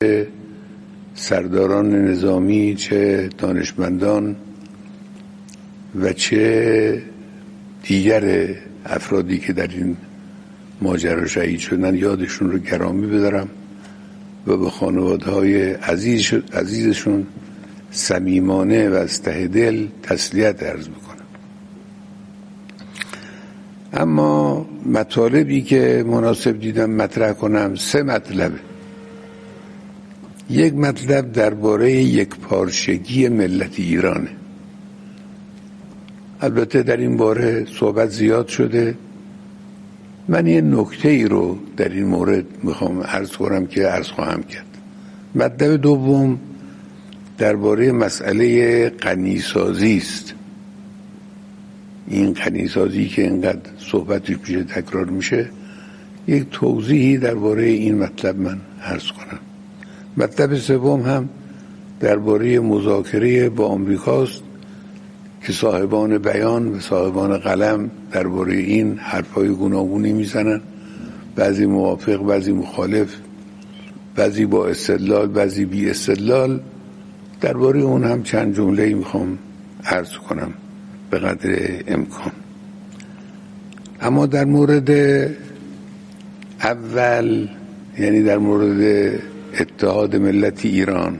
سرداران نظامی، چه دانشمندان و چه دیگر افرادی که در این ماجرا شهید شدن یادشون رو گرامی بدارم و به خانواده‌های عزیزشون صمیمانه و از ته دل تسلیت عرض میکنم. اما مطالبی که مناسب دیدم مطرح کنم 3 مطلبه. یک مطلب درباره یکپارچگی ملت ایرانه. البته در این باره صحبت زیاد شده. من یه نکته ای رو در این مورد میخوام عرض کنم که عرض خواهم کرد. مطلب دوم درباره مسئله غنیسازی است. این غنیسازی که اینقدر صحبتش پیش تکرار میشه، یک توضیحی درباره این مطلب من عرض کنم. مطلب سوم هم درباره مذاکره با آمریکاست که صاحبان بیان و صاحبان قلم درباره این حرفای گوناگونی میزنن، بعضی موافق، بعضی مخالف، بعضی با استدلال، بعضی بی استدلال. درباره اون هم چند جمله میخوام عرض کنم به قدر امکان. اما در مورد اول، یعنی در مورد اتحاد ملت ایران،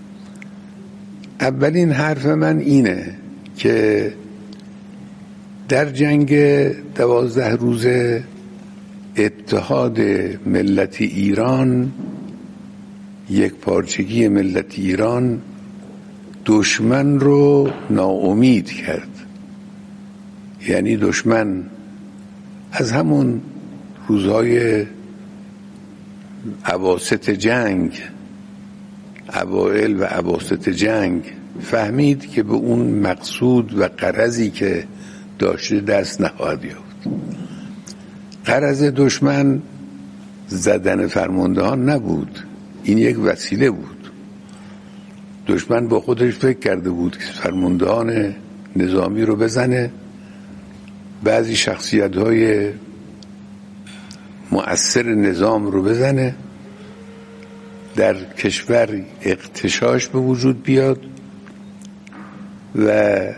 اولین حرف من اینه که در جنگ 12 روزه اتحاد ملت ایران، یکپارچگی ملت ایران دشمن رو ناامید کرد. یعنی دشمن از همون روزهای اواسط جنگ، اوائل و اواسط جنگ، فهمید که به اون مقصود و غرضی که داشته دست نخواهد یافت. غرض دشمن زدن فرماندهان نبود، این یک وسیله بود. دشمن با خودش فکر کرده بود که فرماندهان نظامی رو بزنه، بعضی شخصیت‌های مؤثر نظام رو بزنه، در کشور اغتشاش به وجود بیاد و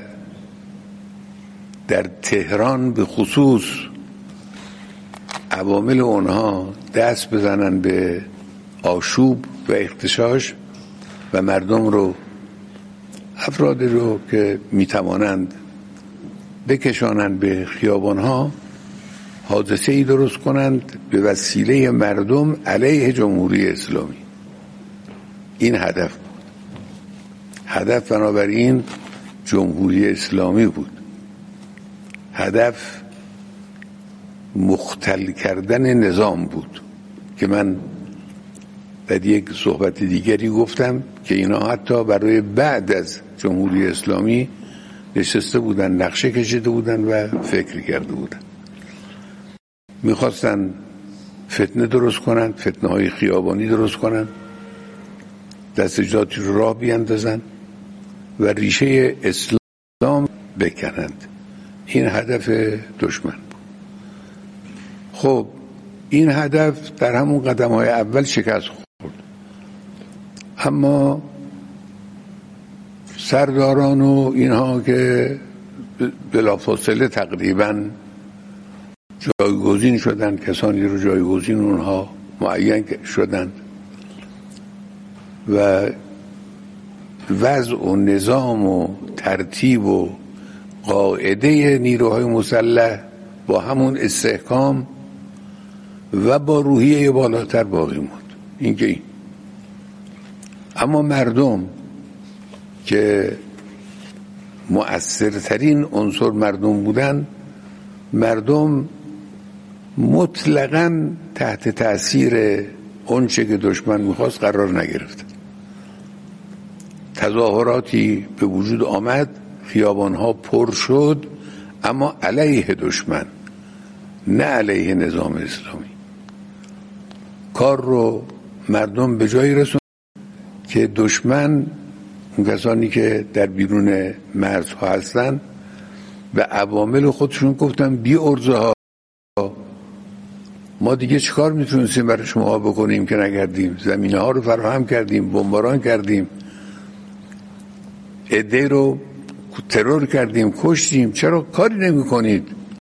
در تهران به خصوص عوامل اونها دست بزنن به آشوب و اغتشاش و مردم رو، افراد رو که میتوانند بکشانند به خیابانها، حادثه ای درست کنند به وسیله مردم علیه جمهوری اسلامی. این هدف بود. هدف بنابراین جمهوری اسلامی بود. هدف مختل کردن نظام بود که من در یک صحبت دیگری گفتم که اینا حتی برای بعد از جمهوری اسلامی نشسته بودن، نقشه کشیده بودن و فکر کرده بودن. میخواستن فتنه درست کنن، فتنه های خیابانی درست کنن، دستجاتی رو راه بیاندازن و ریشه اسلام بکنند. این هدف دشمن بود. خب این هدف در همون قدم های اول شکست خورد. اما سرداران و اینها که بلافاصله تقریبا جایگزین شدند، کسانی رو جایگزین اونها معین شدند و وضع و نظام و ترتیب و قاعده نیروهای مسلح با همون استحکام و با روحیه بالاتر باقی موند. این که این. اما مردم که مؤثرترین عنصر مردم بودن، مردم مطلقاً تحت تأثیر اونچه که دشمن میخواست قرار نگرفتن. تظاهراتی به وجود آمد، خیابانها پر شد، اما علیه دشمن، نه علیه نظام اسلامی. کار رو مردم به جایی رسوند که دشمن، اون کسانی که در بیرون مرزها هستن، به عوامل خودشون گفتن بی ارزه ها ما دیگه چیکار میتونستیم برای شما بکنیم که نکردیم؟ زمینه ها رو فراهم کردیم، بمباران کردیم، عده رو ترور کردیم، کشتیم. چرا کاری نمی کنید؟